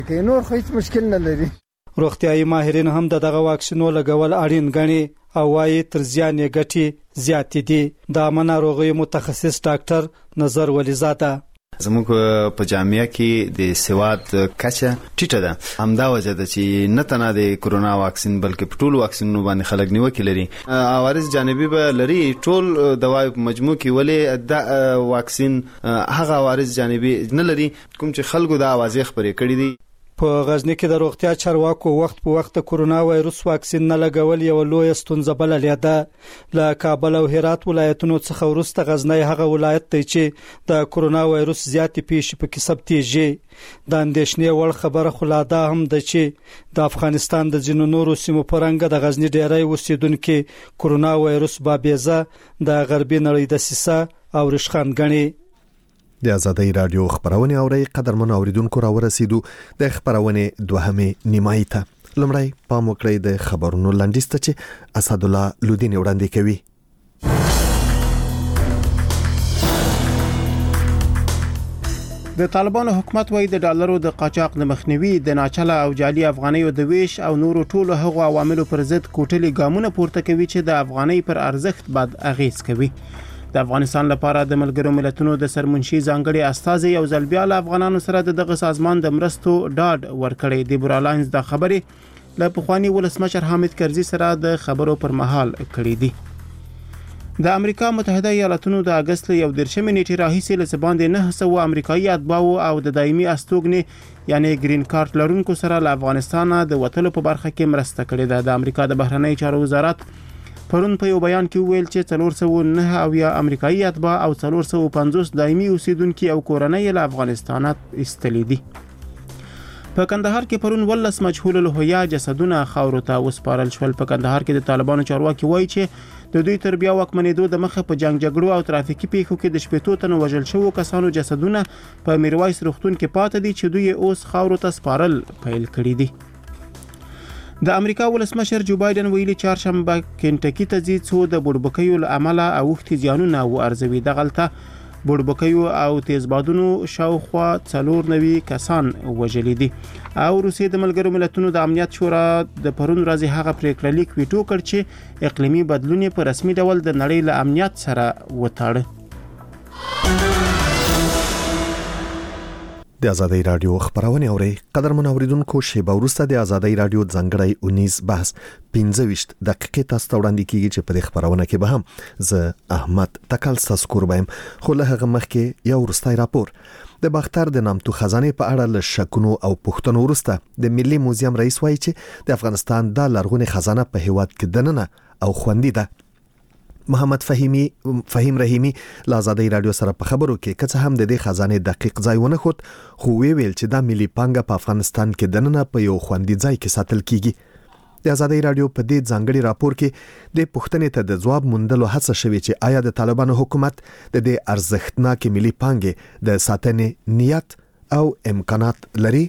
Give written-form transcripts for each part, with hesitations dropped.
کې نور خو هیڅ مشکل نه لري. روغتیايي ماهرین هم دغه واکسینو لګول اړین ګڼي او وايي تر زیان یې ګټې زیات دي. د عامه ناروغیو متخصص ډاکټر نظر ولیزاده: زموږ په جامعه کې د سواد کچه ټیټه ده. همدا وجه ده چې نه تنه د کرونا واکسین بلکې په ټول واکسینونو باندې خلک نیوکه لري. عوارض جانبي به لري. ټول دوايي په مجموع کې ولې د واکسین هغه عوارض جانبي نه لري کوم چې خلکو د اوازې خبرې کړې دي. په غزنی کې د روغتیا چارواکو وخت په وخت د کرونا وایروس واکسین نه لګول یو لوی ستونزه بللې ده. له کابل او هرات ولایتونو څخه وروسته غزنی هغه ولایت دی چې د کرونا وایروس زیاتې پیښې پکې ثبتېږي. د اندېښنې وړ خبره خو لا دا هم ده چې د افغانستان د ځینو نورو سیمو په رنګ د غزنی ډیری اوسیدونکو کرونا وایروس بابیزه د غربي نړۍ د سیسه او رشخان غني. د آزادۍ رادیو خبرونه اوري. قدرمن اوریدونکو را ورسېدو د خبرونه دوهمه نیمایي ته. لمړی پام وکړئ د خبرونو لاندیسته چې اسد الله لودین وړاندې کوي. د طالبانو حکومت وايي د ډالرو د قاچاق د مخنیوي د ناچله او جعلي افغانیو د ویش او نورو ټولو هغو عواملو پر ضد کوټلي ګامونه پورته کوي چې د افغانۍ پر ارزښت بد اغیز کوي. د افغانستان لپاره د ملګرو ملتونو د سرمنشي ځانګړي استازي یو ځل بیا له افغانانو سره دغه سازمان د مرستو ډاډ ورکړی. د برالاینز د خبرې له پخوانی ولسمشر حامد کرزي سره د خبرو پر مهال کړې دي. د امریکا متحده ایالاتونو د اگست یو درشمې نیټې راهیسې له باندې 900 امریکایي اتباعو او د دایمي استوګنې یعنی گرین کارت لرونکو سره له افغانستان د وټلو په برخه کې مرسته کړې ده. د امریکا د بهرنی چارو وزارت پرون په یو بیان کې ویل چې 409 او یا امریکایي اتباع او 450 دایمي اوسیدونکو او کورنۍ له افغانستان ایستلې دي. په کندهار کې پرون ولس مجهول الهویه جسدونه خاورو ته وسپارل شول. په کندهار کې د طالبانو چارواکي وایي چې د دوی تر بیا واکمنېدو د مخه په جنگ جګړو او ترافیکي پیښو کې د شپېتو تنو وژل شوو کسانو جسدونه په میرویس روغتون کې پاتې دي چې دوی اوس خاورو ته سپارل پیل کړی دي. د امریکا ولسمشر جو بایدن ویلي چهارشنبه کینټکی ته ځي څو د بوربکیو له عمله اوښتي زیانونه وارزوي. دغلته بوربکیو او تیزبادونو شاوخوا 490 کسان وژلي دي. او روسیې د ملګرو ملتونو د امنیت شورا د پرون ورځې هغه پریکړه لیک ویټو کړ چې اقلیمي بدلون په رسمي ډول د نړۍ له امنیت سره وتاړه. د آزادۍ رادیو خبرونه اوري. قدرمن اوریدونکو شیبه وروسته د آزادۍ رادیو ځانګړی 19 بحث 15 دقیقې تاسو ته وړاندې کیږي چې په خبرونه کې به هم زه احمد تکل تذکر بایم. خو له هغه مخکې یو وروستي راپور د باختر د نامتو خزانه په اړه له شکونو او پوښتنو وروسته د ملي موزیم رئیس وایي چې د افغانستان د لرغونې خزانه په هیواد کې دننه او خوندي ده. محمد فهیم رحیمی له آزادۍ رادیو سره په خبرو کې کڅ هم د دې خزانه دقیق ځای ونه خود خو ویل چې د ملي پانګه په افغانستان کې دننه په یو خوندي ځای کې ساتل کیږي. د آزادۍ رادیو په دې ځانګړي راپور کې د پوښتنې ته د ځواب موندلو هڅه شوې چې آیا د طالبانو حکومت د دې ارزښتناک ملي پانګې د ساتنې نیت او امکانات لري.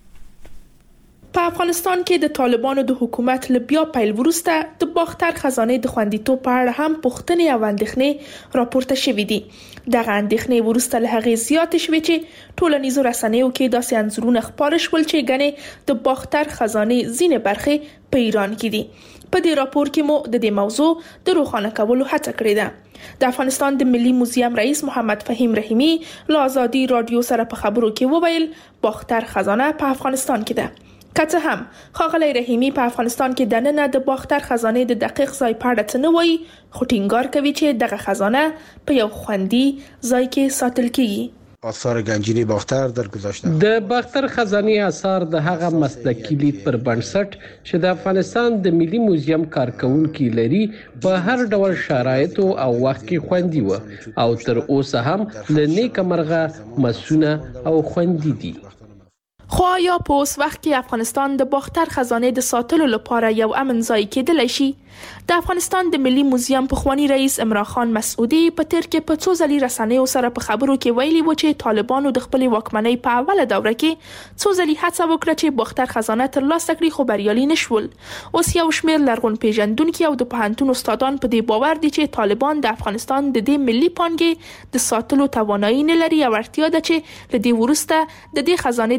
په افغانستان کې د طالبانو د حکومت له بیا پیل وروسته د باختر خزانه د خوندیتوب په اړه هم پوښتنې او اندېښنې راپورته شوې دي. دغه اندېښنې وروسته له هغې زیاتې شوې چې ټولنیزو رسنیو کې داسې انځورونه خپاره شول چې ګنې د باختر خزانه ځینې برخې په ایران کې دي. په دې راپور کې مو د دې موضوع د روښانه کولو هڅه کړې ده. د افغانستان د ملي موزیم رئیس محمد فهیم رحیمی له آزادۍ رادیو سره په خبرو کې وویل باختر خزانه په افغانستان کې ده. که هم ښاغلی رحیمی په افغانستان کې دننه د باختر خزانه د دقیق ځای په اړه څه نه وایي خو ټینګار کوي چې دغه خزانه په یو خوندي ځای کې ساتل کیږي. آثار گنجینی باختر در گذاشته. د باختر خزانه آثار د هغه مسلکي لید پر بنسټ چې د افغانستان د ملي موزیم کارکونکو لري په هر ډول شرایطو او وخت کې خوندي و او تر اوسه هم له نیک مرغه مسونه او خوندي دي. خو یا په اوس وخت کې افغانستان د باختر خزانه د ساتلو لپاره یو امن ځای کېدلی شي؟ د افغانستان د ملي موزیم پخوانی رئیس عمران خان مسعودي په تیر کې په څو ځلې رسنیو سره په خبرو کې ویلي و چې طالبانو د خپل واکمنۍ په اوله دوره کې څو ځلې هڅه وکړه چې باختر خزانه ترلاسه کړي خو بریالي نشول. اوس یو شمېر لرغون پیژندونکو او د پوهنتون استادان په دې باور دي چې طالبان د افغانستان د دې ملي پانګې د ساتلو توانایي نه لري او اړتیا ده چې له دې وروسته د دې خزانه د ساتنې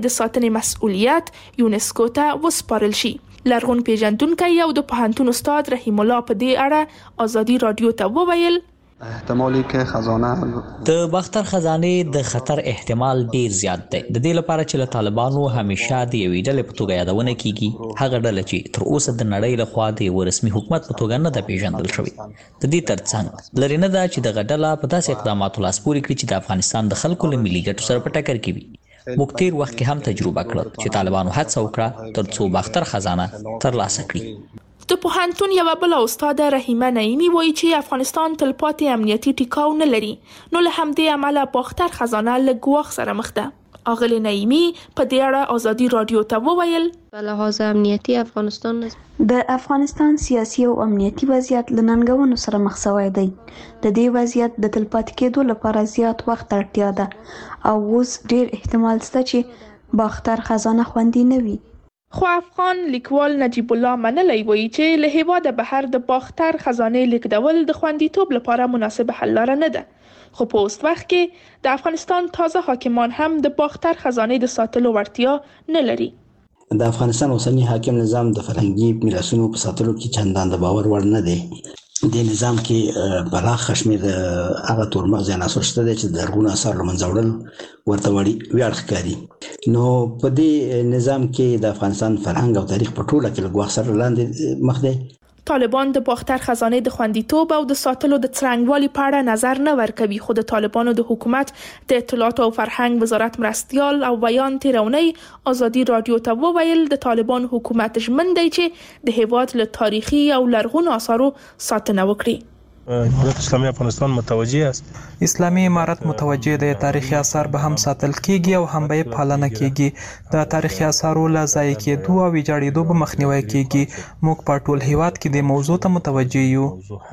ساتنې مسؤلیت یونسکو ته وسپارل شي. لرغون پیژندونکی او د پوهنتون استاد رحیم الله په دې اړه ازادي رادیو ته وویل احتمالی که خزانه د باختر خزانه د خطر احتمال ډیر زیات دی. د دې لپاره چې له طالبانو همیشه د یوې ډلې په توګه یادونه کیږي، هغه ډله چې تر اوسه د نړۍ له خوا د یو رسمي حکومت په توګه نه ده پیژندل شوې. د دې ترڅنګ لري نه ده چې دغه ډله په داسې اقداماتو لاس پورې کړي چې د افغانستان د خلکو له ملي ګټو سره په ټکر کې وي. موږ تیر وخت کې هم تجربه کړه چې طالبانو هڅه وکړه ترڅو باختر خزانه ترلاسه کړي. د پوهنتون یو بل استاد رحیمه نعیمی وایي چې افغانستان تلپاتې امنیتي ټیکاو نه لري، نو له همدې امله باختر خزانه له ګواښ سره مخ ده. اغلی نعیمی په دې اړه ازادي رادیو ته وویل په لحاظ امنیتي افغانستان د افغانستان سیاسي او امنیتي وضعیت له ننګونو سره مخ شوی دی. د دې وضعیت د تلپاتې کېدو لپاره زیات وخت اړتیا ده او اوس ډیر احتمال شته چې باختر خزانه خوندي نه وي. خو افغان لیکوال نجیب الله منلی وایي چې له هیواده بهر د باختر خزانه لیږدول د خوندیتوب لپاره مناسب حل لاره نه ده. خو په اوس وخت کې د افغانستان تازه حاکمان هم د باختر خزانه د ساتلو وړتیا نه لري. د افغانستان اوسنی حاکم نظام د فرهنګي میراثونو په ساتلو کې چندان د باور وړ نه دی. د نظام کې پراخ شمېر هغه تورمغز عناصر شته چې د لرغونو اثار له منځه وړل ورته ویاړ ښکاري. نو په دې نظام کې د افغانستان فرهنګ او تاریخ په ټوله کې له ګواښ سره لاندې مخ دی. طالبان د باختر خزانه د خوندیتوب او د ساتلو د څرنګوالي په اړه نظر نه ورکوي، خو د طالبانو د حکومت د اطلاعات او فرهنګ وزارت مرستیال او بیان تیرونی ازادي رادیو ته وویل د طالبان حکومت ژمن دی چې د هیواد له تاریخي او لرغونو آثارو ساتنه وکړي. امارت اسلامي افغانستان متوجه است. اسلامي امارت متوجه دی تاریخي آثار به هم ساتل کیږي او هم به پالنه کیږي. د تاریخي آثارو لا ضایع کېدو او ویجاړېدو به مخنیوي کیږي. موږ په ټول هیواد کې د موضوع ته متوجه یو.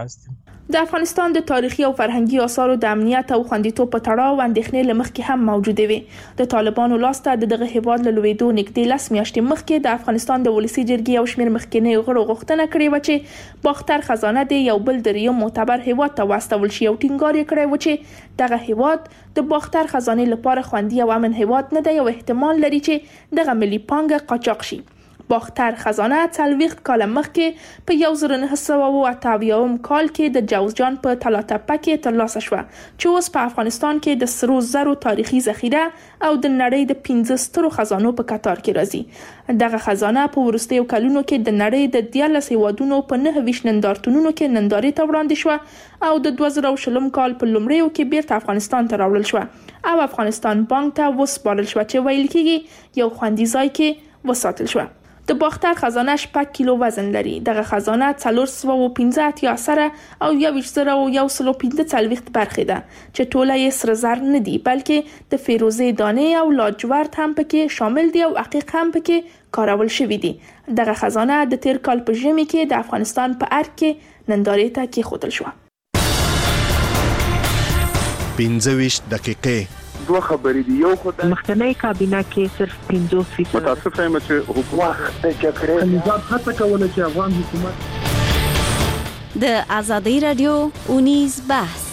د افغانستان د تاریخي او فرهنګي آثارو د امنیت او خوندیتوب په تړاو اندېښنې له مخکې هم موجوده وي. د طالبانو لاسته دغه هیواد له لویدو نږدې 10 میاشتې مخکې د افغانستان د ولسی جرګې او شمېر مخکینی غړو غوښتنه کړې و چې باختر خزانه د یو بل دریم معتبر هیواد ته واستول شي او ټینګار یې کړی و چې دغه هیواد د باختر خزانه لپاره خوندي او امن هیواد نه دی او احتمال لري چې دغه ملي پانګه قاچاق شي. باختر خزانه 40 کال مخکې په 1988 کال کې د جوزجان په تلاتپه کې ترلاسه شوه چې اوس په افغانستان کې د سرو زرو تاریخي ذخیره او د نړۍ د 15 سترو خزانو په کتار کې راځي. دغه خزانه په وروستیو کلونو کې د نړۍ د 14 هیوادونو په 9 نندارتونونو کې نندارې ته وړاندې شوه او د 2020 کال په لومړیو کې بیرته افغانستان ته راوړل شوه او افغانستان بانک ته وسپارل شوه چې ویل کېږي یو خوندي ځای کې وساتل شوه. د باختر خزانه 6 کیلو وزن لري. دغه خزانه 415 سره او 1115 برخې ده چې ټوله یې سره زر نه دي بلکې د فیروزه دانې او لاجورد هم پکې شامل دي او عقیق هم پکې کارول شوی دي. دغه خزانه د تیر کال په ژمي کې د افغانستان په ارګ کې نندارې ته کېښودل شوه. 15 دقیقې دوه خبرې دي. یو خدای مخکنی کابینه کې صرف 50% متاسف یم چې حکومت د جګړې نظام هڅه کوله چې افغان حکومت د ازادي رادیو اونیز بحث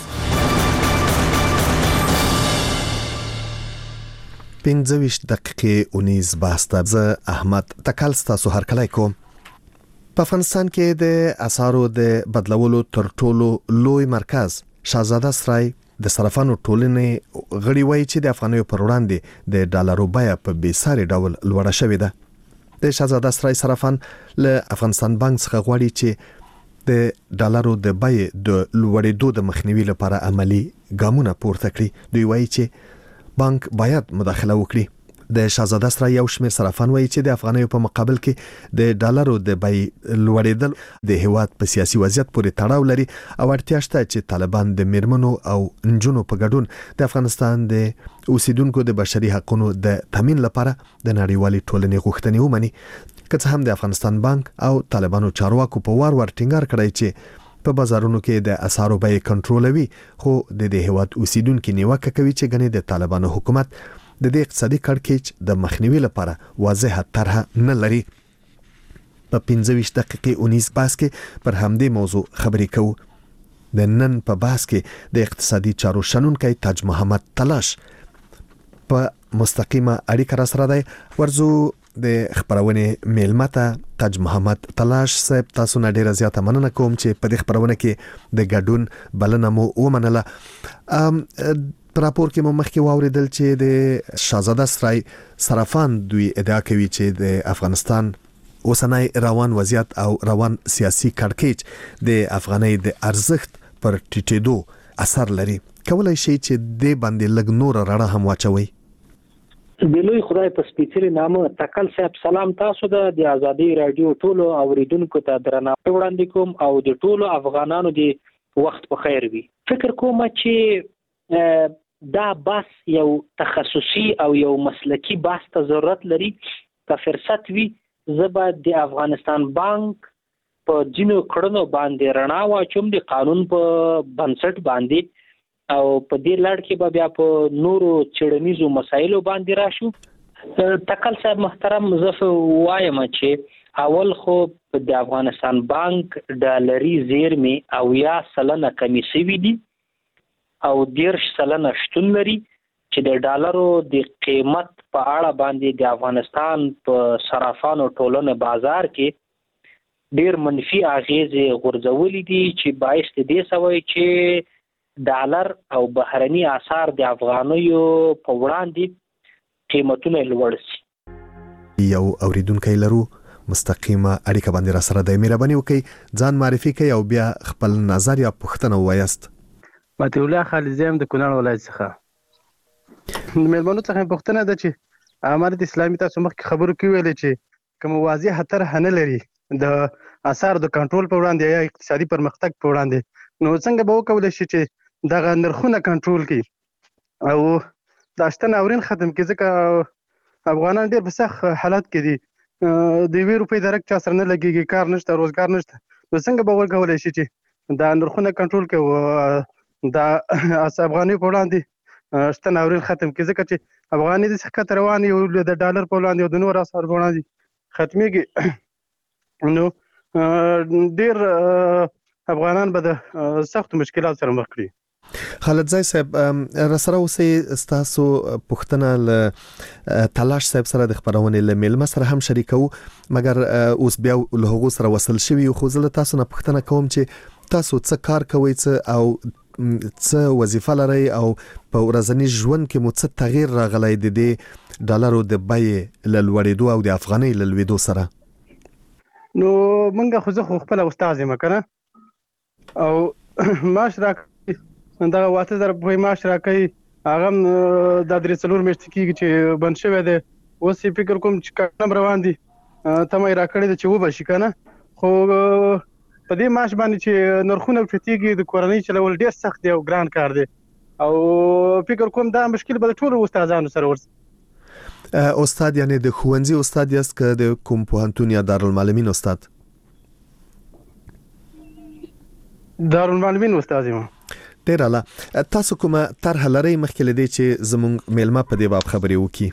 15 دقیقې اونیز بحث ته احمد تکل ستاسو هرکلی کوم. په افغانستان کې د اسعارو د بدلولو تر ټولو لوی مرکز شاهزاده سرای د صرافانو ټولنې غړي وایي چې د افغانیو پر وړاندې د ډالرو بیه په بیساري ډول لوړه شوې ده. د شاهزاده سرای صرافان له افغانستان بانک څخه غواړي چې د ډالرو د بیې د لوړېدو د مخنیوي لپاره عملی ګامونه پورته کړي. دوی وایي چې بانک باید مداخله وکړي. د شاهزاده سرای یو شمېر صرافان وایي چې د افغانیو په مقابل کې د ډالرو د بیې لوړېدل د هیواد په سیاسي وضعیت پورې تړاو لري او اړتیا شته چې طالبان د میرمنو او نجونو په ګډون د افغانستان د اوسیدونکو د بشري حقوقو د تامین لپاره د نړیوالې ټولنې غوښتنې ومني. که څه هم د افغانستان بانک او طالبانو چارواکو په وار ټینګار کړی چې په بازارونو کې د اسعارو بیې کنټرولوي، خو د دې هیواد اوسیدونکو نیوکه کوي چې ګنې د طالبانو حکومت د دې اقتصادي کړکېچ د مخنیوي لپاره واضحه طرحه نه لري. په 15 دقیقې اونیز بحث کې پر همدې موضوع خبرې کوو. د نن په بحث کې د اقتصادي چارو شنونکی تاج محمد تلاش په مستقیمه اړیکه را سره ده. ورزو د خبرونه میلمته تاج محمد تلاش صاحب، تاسو نه ډیره زیاته مننه کوم چې په دې خبرونه کې د ګډون بلنه مو ومنله. راپور کې مو مخکې واوریدل چې د شاهزاده سرای صرافان دوی ادعا کوي چې د افغانستان اوسنۍ روان وضعیت او روان سیاسي کړکېچ د افغانۍ د ارزښت پر ټیټېدو اثر لري. کولای شي چې د باندې لګ نور رڼا هم واچوي؟ د لوی خدای په سپیڅلي نامه تکل صاحب سلام تاسو د ازادي رادیو ټولو اوریدونکو ته درناوی وړاندې کوم او د ټولو افغانانو د وخت په خیر وي. فکر کوم چې دا بس یو تخصصي او یو مسلکی بس ته ضرورت لري. که فرصت وي زبا د افغانستان بانک په جنو کړنو باندې رڼا واچوم د قانون په بنسټ باندې او په دې لړ کې به بیا په نورو چړنیزو مسایلو باندې راشو. تکل صاحب محترم زه وایم چې اول خو د افغانستان بانک ډالري زیرمې او 10% کمی شوي دي او 10% شتون لري چې د ډالرو د قیمت په اړه باندې د افغانستان په صرافانو ټولنه بازار کې ډیر منفي اغیزې غورځولې دي چې باعث دې سوي چې ډالر او بهرني اسعار د افغانیو په وړاندې قیمتونه لوړ شي. یو اوریدونکو لرو مستقیمه اړیکه باندې را سره د مهرباني وکي ځان معرفي کوي او بیا خپل نظر یا پوښتنه وایست. متي الله خالزیم د کونړ ولایت څخه. مېلمنو څخه پوښتنه ده چې امارت اسلامي تاسو مخکې خبرو کې ویل چې کوم واضح خطر نه لري د اثر د کنټرول په وړاندې یا اقتصادي پرمختګ په وړاندې، نو څنګه به وکولای شي چې دغه نرخونه کنټرول کړي او د اشتن اورین ختم کړي؟ ځکه افغانان ډېر په سخت حالات کې دي، د 2 روپۍ درک چا سره نه لګيږي، کار نشته، روزګار نشته، نو څنګه به وکولای شي چې دا نرخونه کنټرول کړي دا افغاني په وړاندې شتن اورین ختم کړي؟ ځکه چې افغاني د سخت روان یو د ډالر په وړاندې او د نور اسعار په وړاندې ختميږي، نو ډیر افغانان به د سخت مشکلات سره مخ کړي. خالد زای صاحب رسره اوسې تاسو پښتنه ل تلاش صاحب سره د خبرونه ل میلمه سره هم شریکو، مګر اوس بیا له هغه سره وصل شوی خو زه تاسو نه پښتنه کوم چې تاسو څه کار کوئ او څه وظیفه لري او په ورځنی ژوند کې مو څه تغییر راغلی د دې ډالرو د بیې ل لوړېدو او د افغانۍ ل لوړېدو سره؟ نو منګه خو زه خپل استاد یم کنه او معاش راکړي دا 8000 په معاش راکړي، هغه د 3 میاشتې کېږي چې بند شوی دی. اوس فکر کوم چې کارم روان دي ته مې راکړي چې و به شي کنه، خو په دې معاش باندې چې نرخونه چتيږي د کورنۍ چلول ډیر سخت دی او ګران کار دی او فکر کوم دا مشکل به ټول استادانو سره ورس. استاد یعنی د ښوونځي استاد یاست که د کوم پوهنتون یا دارالمعلمین استاد؟ دارالمعلمین استاد یم. ډیر اعلی. تاسو کومه طرح لرئ مخکې لدی چې زموږ میلمه په دې باب خبرې وکړي؟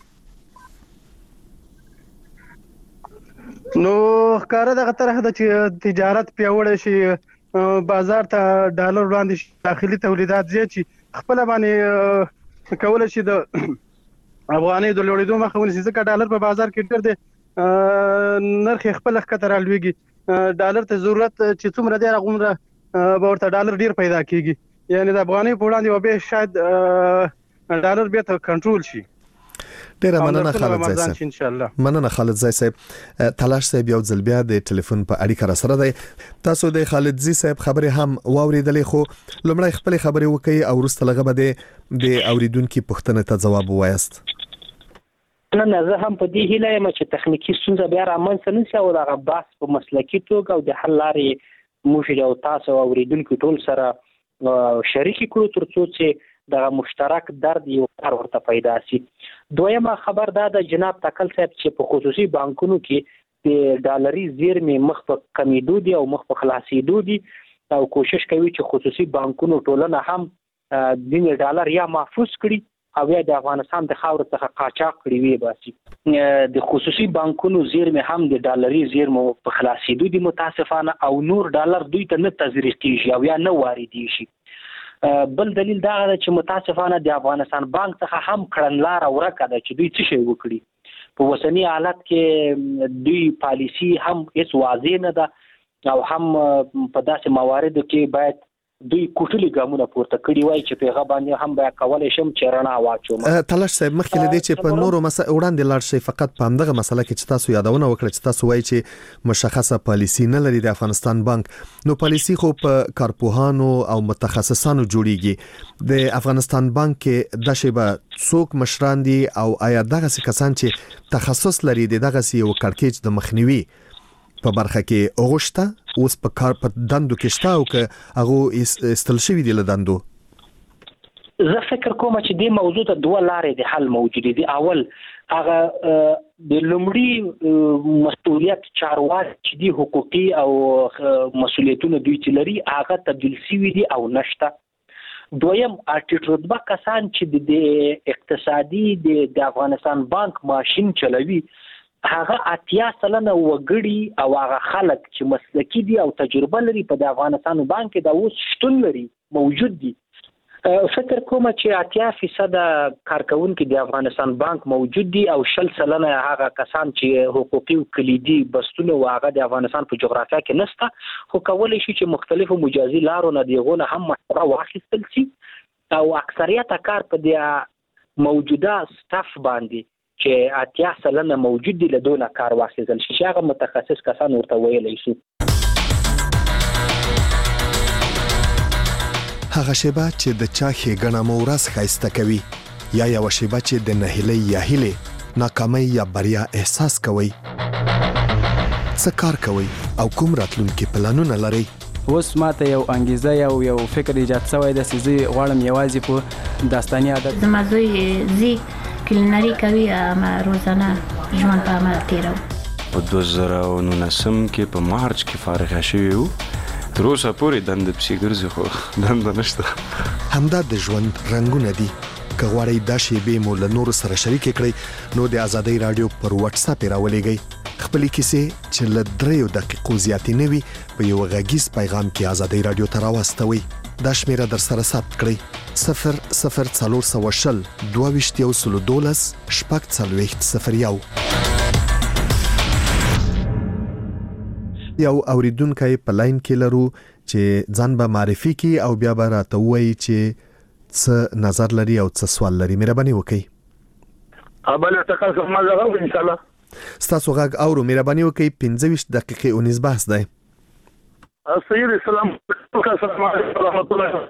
نو ښکاره دغه طرح د چې تجارت پیاوړی شي، بازار ته ډالر وړاندې شي، داخلي تولیدات زیات شي، خپل باندې کولای شي د افغانۍ د لوړېدو مخه ونیسي، ځکه ډالر په بازار کې ډېر دی، نرخ خپل ښکته رالویږي، ډالر ته ضرورت چې څومره دی هغومره به ورته ډالر ډیر پیدا کیږي، یعنی د افغانۍ په وړاندې به شاید ډالر بیا ته کنټرول شي. ډیر مننه خالد زای صاحب. ان شاء الله مننه خالد زای صاحب. تلاش صاحب یو ځل بیا د ټلیفون په اړیکه را سره دی. تاسو د خالد زای صاحب خبرې هم واوریدلې، خو لومړی خپل خبرې وکړي او وروسته لغه به د اوریدونکو پوښتنه ته ځواب وایست. نه زه هم په دې هیله یم چې تخنیکی ستونزه بیا رامنځته نشي او دغه بحث په مسلکي توګه او د حل لارې موږ او تاسو اوریدونکو ټول سره شریک کړو ترڅو چې دغه مشترک درد یو کار ورته پیدا شي. دویمه خبر دا د جناب تکل صاحب چې په خصوصي بانکونو کې د ډالري زیرمې مخ په کمیدو دي او مخ په خلاصېدو دي او کوشش کوي چې خصوصي بانکونو ټولنه هم د ډالر یا محفوظ کړي او یا د افغانستان د خاور څخه قاچاق کړي وي باسي. د خصوصي بانکونو زیرمې هم د ډالري زیرمو په خلاصېدو دي متاسفانه، او نور ډالر دوی ته نه تزریق کیږي او یا نه واردېږي. بل دلیل دا دی چې متاسفانه د افغانستان بانک څخه هم کړنلاره ورکه ده چې دوی څه شی وکړي په وسنی حالت کې دوی پالیسی هم هیڅ واضح نه ده او هم په داسې مواردو کې باید دوی کوټلي ګامونه پورته کړي وای چې پیغه باندې هم بیا کولای شم چې رڼا واچوم. تلاش صاحب مخکې لدی چې په نورو وړاندې لاړ شي فقط په همدغه مسله کې چې تاسو یادونه وکړه چې تاسو وایي چې مشخصه پالیسی نه لري د افغانستان بانک، نو پالیسی خو په کارپوهانو او متخصصانو جوړیږي. د افغانستان بانک کې د شیبه څوک مشران دي او آیا دغه کسان چې تخصص لري دغه یو کړکېچ د مخنیوي په برخه کې اوغشته اوس په کار په دندو کې شته او که هغه استل شوی دی له دندو؟ زه فکر کوم چې دې موضوع ته دوه لارې د حل موجود دي. اول هغه د لومړي مسؤلیت چارواکي چې دي حقوقي او مسؤلیتونه دوی چې لري هغه تبدیل شوي دي او نشته. دویم ټیټ رتبه کسان چې د اقتصادي د افغانستان بانک ماشين چلوي هغه 80% وګړي او هغه خلک چې مسلکی دي او تجربه لري په د افغانستان بانک کې دا اوس شتون لري موجود دي. فکر کوم چې 80% کارکونکو د افغانستان بانک موجود دي او 60% هغه کسان چې حقوقي او کلیدي بستونه واغه د افغانستان په جغرافیه کې نشته خو کولای شي چې مختلفو مجازي لارو نه دیغونه هم مشوره واخیستل شي او اکثریت کار په د موجوده سټاف باندې چې 80% موجود دي له دونه کار واخیستل شي چې هغه متخصص کسان ورته ویلی شي. هغه شیبه چې د چا ښېګڼه مو ورځ ښایسته کوي یا یوه شیبه چې د نهیلۍ یا هیلې ناکامۍ یا بریا احساس کوئ، څه کار کوئ او کوم راتلونکي پلانونه لرئ؟ اوس ماته یو انګیزه یو فکر ایجاد شوی دی چې زه غواړم یوازې په داستاني عادت زما زوی زی کلینري کوي اما روزانه ژوند په عمل تیرو. په 2019 کې په مارچ کې فارغ شوی وو، تر اوسه پورې دنده پسې ګرځي خو دنده نشته. همدا د ژوند رنګونه دي. که غواړئ دا شیبې مو له نورو سره شریک کړئ نو د ازادۍ رادیو پر واتس اپ راولېږئ خپلې کیسې چې له 3 دقیقو زیاتې نه وي په یو غږیز پیغام کې ازادۍ رادیو ته راواستوئ. دا شمیره در سره ثبت کړئ 00420 2212 شپږ یو اوریدونکو په لاین کې لرو چې ځان به معرفي کی او بیا به راته وایي چې څه نظر لري او څه سوال لري. مهرباني وکړئ. ابل تکل کوم زغه ان شاء الله ستاسو غږ اورو. مهرباني وکړئ 15 دقیقې 19 بحث دی. سید السلام علیکم ورحمت الله.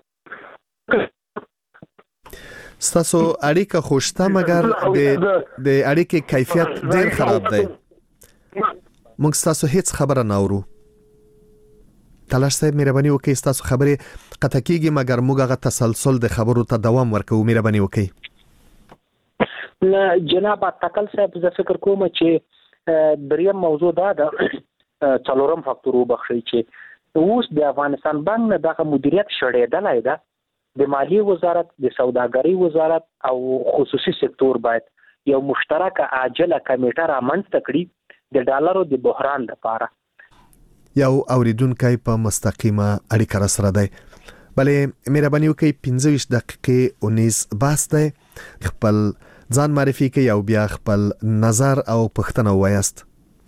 ستاسو اړیکه خوشته مګر د اړیکې کیفیت ډیر خراب دی. موږ ستاسو هیڅ خبره نه اورو. تلاش صاحب مهرباني وکړئ ستاسو خبرې قطع کیږي مګر موږ هغه تسلسل د خبرو ته دوام ورکوو. مهرباني وکړئ. جناب تکل صاحب زه فکر کوم چې دریم موضوع دا ده څلورم فاکتور وبخښي چې اوس د افغانستان بانک نه دغه مدیریت شړېدلی ده. د مالیې وزارت، د سوداګرۍ وزارت او خصوصي سکتور باید یو مشترکه عاجله کمیټه رامنځته کړي د ډالرو د بحران لپاره. یو اوریدونکی په مستقیمه اړیکه را سره دی. بلې مهرباني وکړئ 15 دقیقې 19 بحث دی. خپل ځان معرفي کړئ او بیا خپل نظر او پوښتنه ووایاست.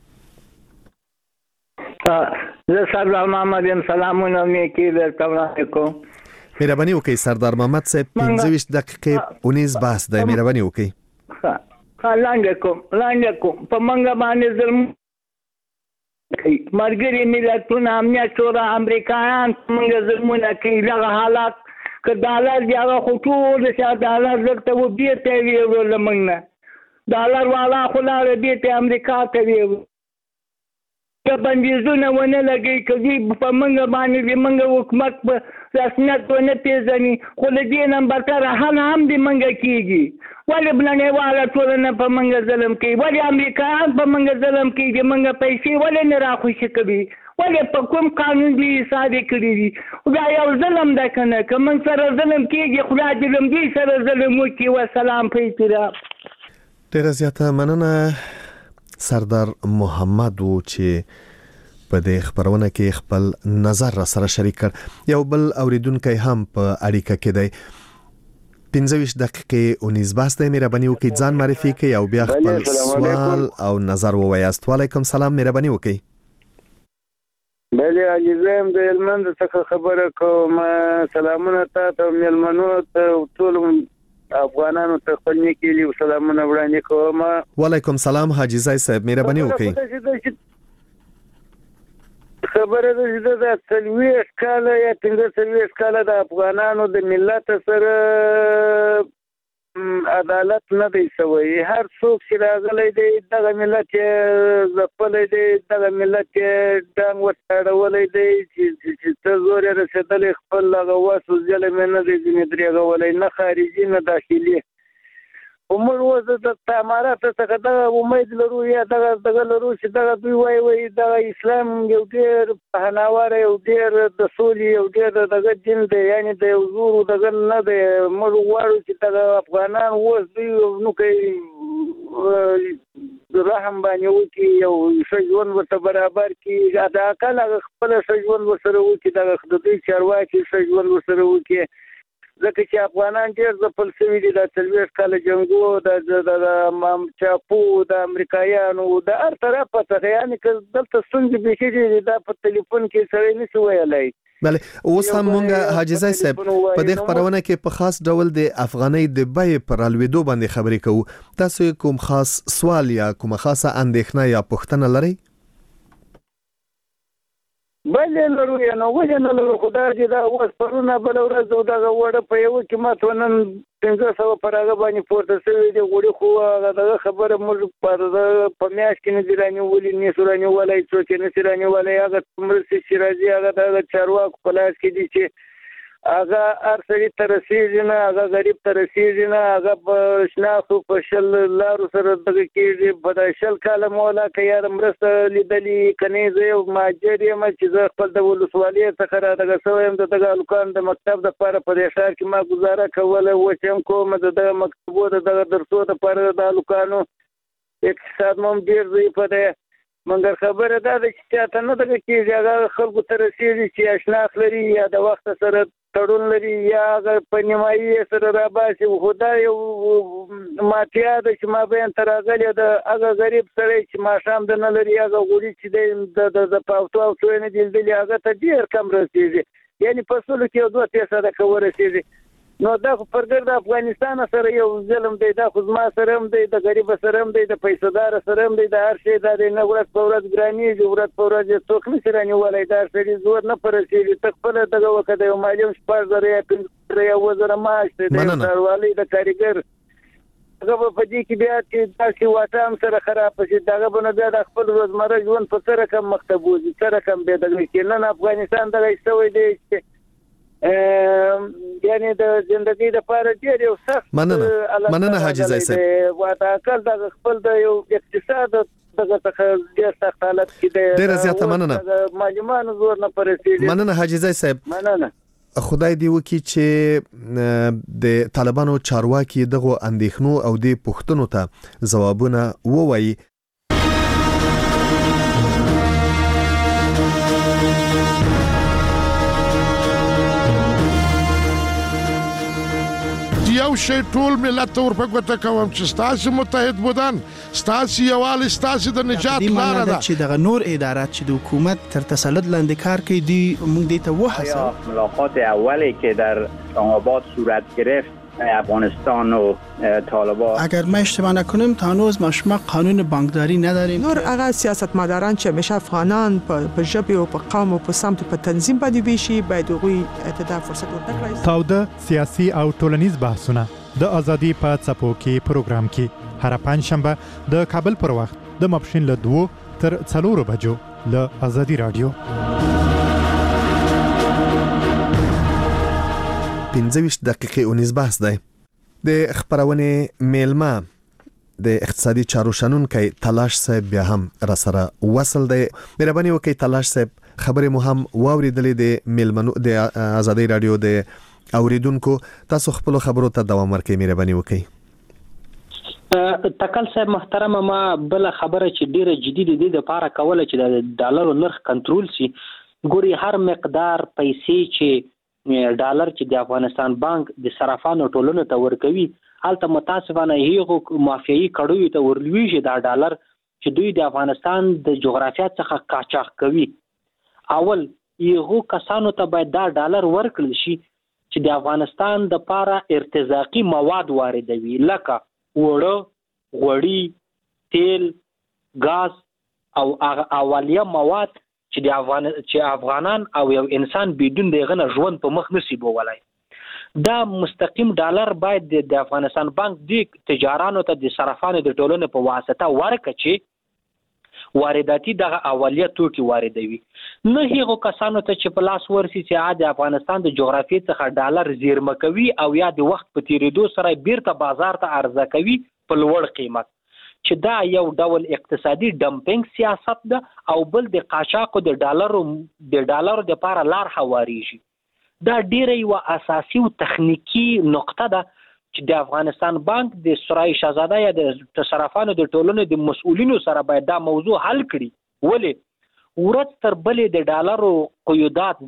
زه سردار محمد یم. سلامونه مې کې درته وړاندې کوم. مهرباني وکړئ سردار محمد صاحب 15 دقیقې 19 بحث دی. مهرباني وکړئ. لاندې کوم په منګه باندې ظلم مرګري ملتونه امنیت شورا امریکایان منګه ظلمونه کوي. دغه حالات که ډالر دی هغه خو ټول چې ډالر درته و بیرته ویول موږ نه ډالر والا خو لاړ بیرته امریکا ته ویول که بندیزونه ونه لګي کوي په منګه باندې منګه حکومت په رسمیت ونه پیژني خو له دې نمبر تر هم دې منګه کیږي. ولې بلنېواله ټولنه په منګه ظلم کوي؟ ولې امریکایان په منګه ظلم کوي؟ د منګه پیسې ولې نه راخوشي کوي؟ ولې په کوم قانون دې حساب کړی دي؟ دا یو ظلم ده کنه که موږ سره ظلم کیږي خدای دې له دې سره ظلم وکړي. والسلام په احترام. ډیره زیاته مننه. سردار محمد و چې په دې خبرونه کې خپل نظر را سره شریک کړ. یو بل اوریدونکو هم په اړیکه کې دی. 15 دقیقې 19 بحث دی. مهرباني وکړئ ځان معرفي کړئ او بیا خپل سوال او نظر ووایاست. وعلیکم سلام. مهرباني وکړئ. بله عزیزم د هلمند څخه خبره کوم. سلامونه تاسو مېلمنو ته ټول افغانانو ته خپل نیکي او سلامونه وړاندې کوم. وعلیکم سلام حاجی زای صاحب. مهرباني وکړئ. خبره ده چې د 30 کاله یا 15 کاله د افغانانو د ملت سره عدالت نه دی شوی. هر څوک چې راغلی دی دغه ملت ځپلی دی، دغه ملت ډنګ وتاړولی دی چې ته زور یې رسېدلی خپل هغه وس ظلم یې نه دی ځینې درېږولی، نه خارجي نه داخلي. خو موږ اوس د تعاملاتو څخه دغه امید لرو یا دغه لرو چې دغه دوی وایي دغه اسلام یو ډېر پهناوره، یو ډېر د سولې، یو ډېر دغه دین دی، یعنې د یو زور دغه نه دی. موږ غواړو چې دغه افغانان اوس دوی نو کوي رحم باندې وکړي، یو ښه ژوند ورته برابر کړي، د اقل هغه خپله ښه ژوند ورسره وکړي، دغه د دوی چارواکي ښه ژوند ورسره وکړي. ځکه چې افغانان ډېر ځپل شوي دي د 40 کاله جنګو، د چاپو، د امریکایانو، د هر طرفه څخه. یعنې که دلته ستونزې بیخي دي دا په تلیفون کې سړی نشي ویلی. بله اوس هم مونږ حاجی زای صاحب په دې خبرونه کې په خاص ډول د افغانۍ د بیې پر الوېدو باندې خبرې کوو. تاسو کوم خاص سوال یا کومه خاصه اندېښنه یا پوښتنه لرئ؟ بلې لرو یا نه ولې نه لرو، خو دا چې دا اوس پرونه بله ورځ دغه وړه په یوه قیمت نن 1500 پر هغه باندې پورته شوي دي غوړي. خو دغه خبره موږ په میاشت کې نه دي رانیولي، نه سو رانیولی، څوک یې نه سي رانیولی. هغه مرستې چې راځي هغه د چارواکو په لاس کې دي چې هغه هر سړي ته رسېږي نه، هغه غریب ته رسېږي نه. هغه په شناخو په شل لارو سره دغه کېږي. په د 10 کاله مولا که یاره مرسته لیدلي که نه. زه یو مهاجر یم چې زه خپل د ولسوالۍ څخه را دغه شوی یم. د دغه هلکانو د مکتب دپاره په دې ښار کې ما ګزاره کوله، اوس هم کوم. د دغه مکتبو د دغه درسو دپاره د هلکانو اقتصاد مو هم ډېر ضعیفه دی. مګر خبره دا ده چې چاته نه دغه کېږي، هغه خلکو ته رسېږي چې اشناخ لري یا د وخت سره تړون لري یا هغه په نیمایي سره راباسي. خو دا یو مافیا ده چې مابین ته راغلې ده. هغه غریب سړی چې ماښام د نه لري، هغه غوړي چې دی د پاوتو او څو یې نه دي لیدلي، هغه ته ډېر کم رسېږي. یعنې په سلو کې یو 2-3 صدقه ورسېږي. نو دا خو پرګر د افغانستان سره یو ظلم دی. دا خو زما سره هم دی، د غریب سره هم دی، د پیسه‌دار سره هم دی، د هر شي دا دی. نه ورځ په ورځ ګرانېږي، ورځ په ورځ څوک نشي رانیولی. دا سړي زور نه په رسېږي. ته خپله دغه وکړه د یو معلم 6,000 یا 15,000 یا 7,000 معاش دی، د ښاروالۍ د کارګر. هغه به په دې کې بیا چې داسې واټه هم سره خرابه شي، دغه به نه بیا د خپل روزمره ژوند په څه رقم مخته بوځي، څه رقم بیا دغه کې. نن افغانستان دغه شوی دی چې یعنی د ژوندۍ لپاره ډېر یو سخت مننه حاجی زای صاحب. واټاکل د خپل د یو اقتصاد دغه څخه ډېر سخت حالت کې دی. ډېر زیاته مننه. معلومانو زور نه پرېږدي. مننه حاجی زای صاحب. مننه. خدای دی وکړي چې د طالبانو چارواکي دغه اندېښنو او د پوښتنو ته ځوابونه ووایي. یو شی ټول ملت ته ورپګوته کوم چې ستاسو متحد بودن، ستاسو یووالی، ستاسو د نجات لاره ده. چې دغه نور ادارات چې د حکومت تر تسلط لاندې کار کوي دي موږ دې ته وهڅوو. ملاقات اولی که در اسلام‌آباد صورت گرفت افغانستان و طالبان، اگر ما اشتباه نکنیم تا هنوز ما قانون بانکداری نداریم. نور هغه سیاستمداران چې همیشه افغانان په ژبه او په قوم او په سمت په تنظیم باندې ویشي باید هغوی ته فرصت ورکړي. تاوده سیاسي او ټولنیز بحثونه د ازادي په څپو کې پروګرام کې هر پنځشنبه د کابل پر وخت د ماپښین له 2 تر 4 بجو له ازادي رادیو 15 دقیقې 19 بحث دی. د خبرونه میلمه د اقتصادي چارو شنونکي تلاش صاحب بیا هم را سره وصل دی. مهرباني وکړئ تلاش صاحب، خبره مو هم واوریدلې د میلمنو د ازادي رادیو د اوریدونکو. تاسو خپل خبرو ته دوام ورکړئ. مهرباني وکړئ. تکل صاحب محترم، ما بل خبره چې ډیره جدي دي د لپاره کوله چې د ډالر نرخ کنټرول شي. ګوري هر مقدار پیسې چې ډالر چې د افغانستان بانک د صرافانو ټولنې ته ورکوي، هلته متاسفانه هیغو مافیایي کړیو ته ورلویږي دا ډالر چې دوی د افغانستان د جغرافیا څخه قاچاق کوي. اول یغو کسانو ته باید دا ډالر ورکړل شي چې د افغانستان د لپاره ارتزاقي مواد واردوي، لکه وړه، غوړي، تیل، غاز او اولیه مواد چې افغانان او یو انسان بدون دغه نه ژوند په مخ نشي بولای. دا مستقیم ډالر باید د افغانستان بانک د تجارانو ته د صرافانو د ټولنې په واسطه ورکړي چې وارداتي دغه اولیه توکي واردوي. نه هیغو کسانو ته چې په لاس ورسي چې د افغانستان د جغرافیې څخه ډالر زیرمه کوي او یا د وخت په تیریدو سره بیرته بازار ته عرضه کوي په لوړ قیمت، چې دا یو ډول اقتصادي ډمپینګ سیاست ده او بل د قاچاقو د ډالرو د لپاره لار هواریږي. دا ډیره یو اساسي او تخنیکی نقطه ده چې د افغانستان بانک د سرای شاهزاده یا د صرافانو د ټولنې د مسؤلینو سره باید دا موضوع حل کړي. ولې ورځ تر بلې د ډالرو قیودات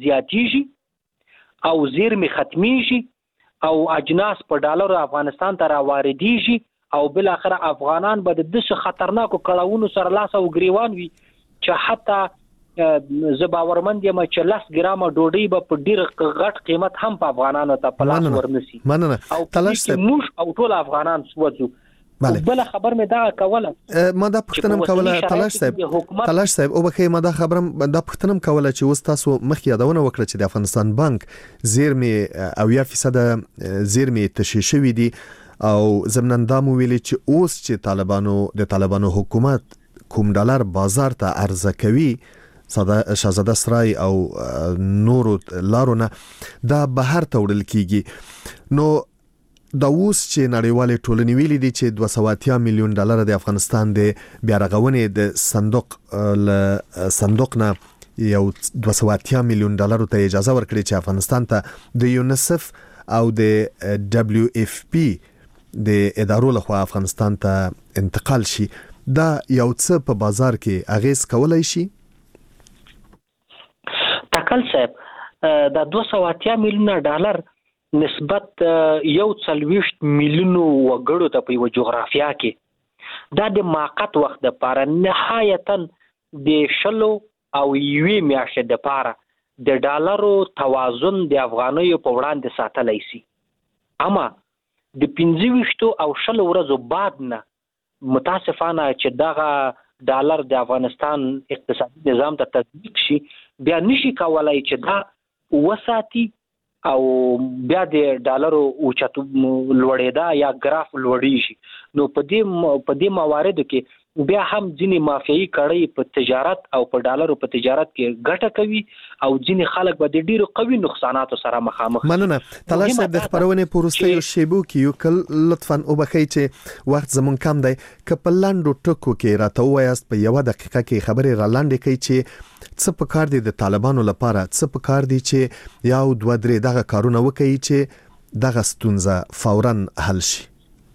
زیاتیږي او زیرمې ختمیږي او اجناس په ډالرو افغانستان ته راواردیږي او بل اخر افغانان به د دغه خطرناکو کړهونو سره لاس او ګریوان وي چې حتی زباورمند یم چې 10 ګرامه ډوډۍ به په ډیر غټ قیمت هم په افغانانو ته په لاس ورنسي. مننه تلاش صاحب، موږ او ټول افغانان سوځو. بل خبر مې دا کوله ما دا پښتنم کوله تلاش صاحب او بخې ما دا خبرم دا پښتنم کوله چې اوس تاسو مخ یادونه وکړه چې د افغانستان بانک زیرمې او 1% زیرمې تشیشوي دي او زمنن دا مو ویلي چې اوس چې طالبانو حکومت کوم ډالر بازار ته عرضه کوي شاهزاده سرای او نورو لارونه دا بهر ته وړل کیږي. نو دا اوس چې نړیوالې ټولنې ویلي دي چې 280 میلیون ډالر د افغانستان د بیا رغونې د صندوق نه یو 280 میلیون ډالر ته اجازه ورکړي چې افغانستان ته د یونیسف او د دبليو اف پی د ادارو لخوا افغانستان ته انتقال شي. دا یو څه په بازار کې اغیز کولای شي؟ تکل صاحب، دا 280 میلیون ډالر نسبت 140 میلیون وګړو ته په جغرافیا کې دا د موقت وخت د لپاره نهایتا د شلو او یوې میاشتې د لپاره د ډالرو توازن د افغانیو په وړاندې ساتلای شي. اما د 25 او 10 ورځو بعد نه متاسفانه چې دغه ډالر د افغانستان اقتصادي نظام ته تطبیق شي، بیا نشي کولای چې دا وساتي او بیا د ډالرو اوچتو لوړېدا یا ګراف لوړی شي. نو په دې مواردو کې بیا هم ځینې مافیایي کړۍ په تجارت او په ډالرو په تجارت کې ګټه کوي او ځینې خلک به د ډیرو قوي نقصاناتو سره مخامخ. مننه تلاش صاحب، د خبرونې پروستیو شیبو کې یو کل لطفاً او بخی چې وخت زمون کم دی که په لاندو ټکو کې راته وایاست په یو دقیقه کې خبرې را لاندې کوي چې څه په کار دي د طالبانو لپاره، څه په کار دي چې یو 2-3 دغه کارونه وکړي چې دغه ستونزه فوراً حل شي.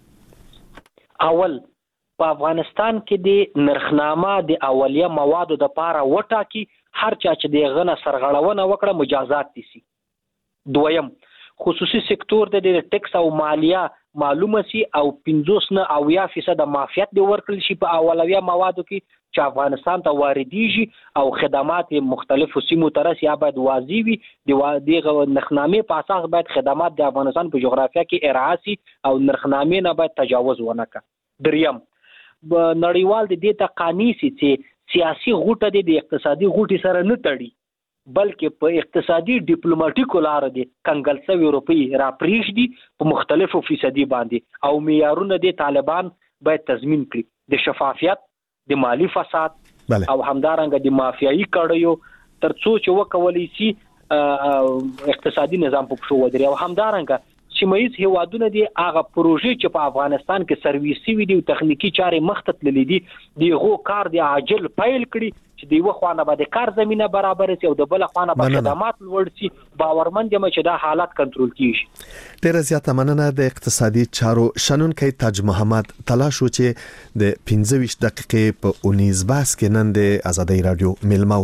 اول په افغانستان کې د نرخنامه د اولیه موادو د لپاره وټاکي، هر چا چې د غنه سرغړونه وکړه مجازات دي. دویم، خصوصي سکتور د ټیکس او مالیه معلومه سي او 50% معافیت دی ورکړل شي په اولویه موادو کې چې افغانستان ته واردېږي او خدمات مختلفو سیمو ته رسي. باید واضح وي د نرخنامې په اساس باید خدمات د افغانستان په جغرافیا کې ارعا سي او نرخنامې نه باید تجاوز ونه کړي. دریم، نړیوال د دې ته قانوني سي چې سیاسي غوټه د اقتصادي غوټي سره نه تړي، بلکې په اقتصادي ډیپلوماټیکو لار دي کنګل سوي روپی را پریږدي په مختلفو فیصدي باندې او معیارونه د طالبان باید تضمین کړي، د شفافیت، د مالی فساد او همدارنګه د مافیایي کړیو ترڅو چې وکولای شي اقتصادي نظام په پښو ودرې او همدارنګه سیمه ییز هیوادونه دي هغه پروژې چې په افغانستان کې سرویسي وي دي او تخنیکی چارې مخ ته تللې دي دغه کار دی عاجل پیل کړي چې دی وخوانه به د کار زمينه برابر شي او د بل خوانه به خدمات لوړ شي باورمند یم چې دا حالات کنټرول کیږي. ډیره زیاته مننه د اقتصادي چارو شنونکي تاج محمد تلاش چې د 15 دقیقې په 19 بحث کې نن د آزادۍ رادیو ملمو.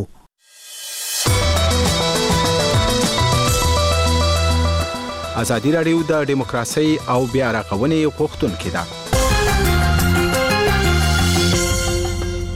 آزادۍ رادیو د دیموکراسي او بیا رغونې غوښتونکې ده.